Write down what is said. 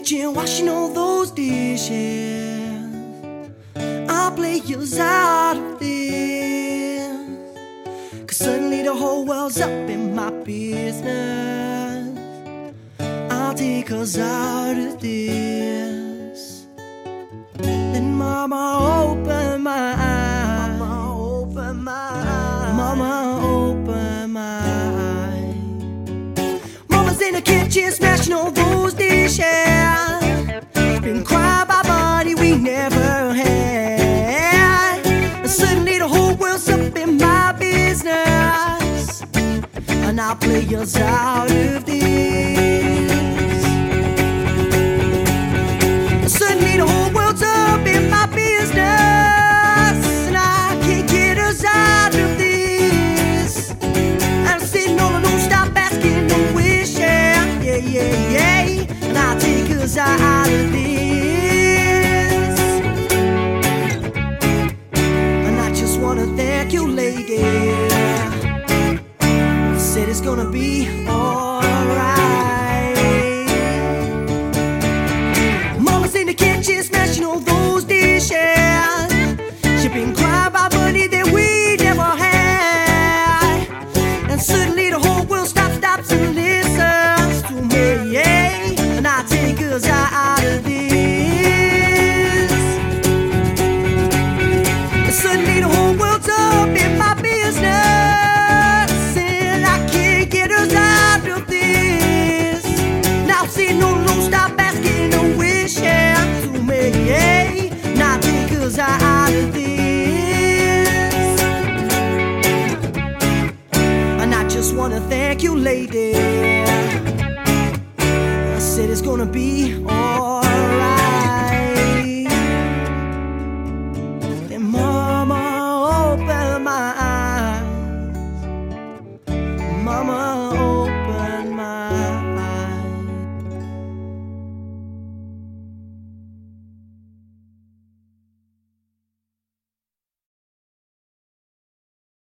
kitchen washing all those dishes. I'll play us out of this, 'cause suddenly the whole world's up in my business. I'll take us out of this. Then mama open my eyes, mama open my eyes, mama open my eyes. Mama's in the kitchen smashing all those dishes. Been crying about money we never had, and suddenly the whole world's up in my business, and I'll play us out of this. Suddenly the whole world's up in my business, and I can't get us out of this. I'm sitting all alone, stop asking no wish, yeah, yeah, yeah, and I'll take us out of this. And I just wanna thank you, lady. Said it's gonna be alright. Mama's in the kitchen smashing all those dishes. She been crying about money that we never had, and suddenly the whole world stops and listens to me, yeah. And I take us out of this. And suddenly the whole world's up in my business, and I can't get us out of this. Now say no, don't stop asking no wish, yeah, to me, yeah. Now take us out of this. And I just wanna thank you, lady. I said it's gonna be all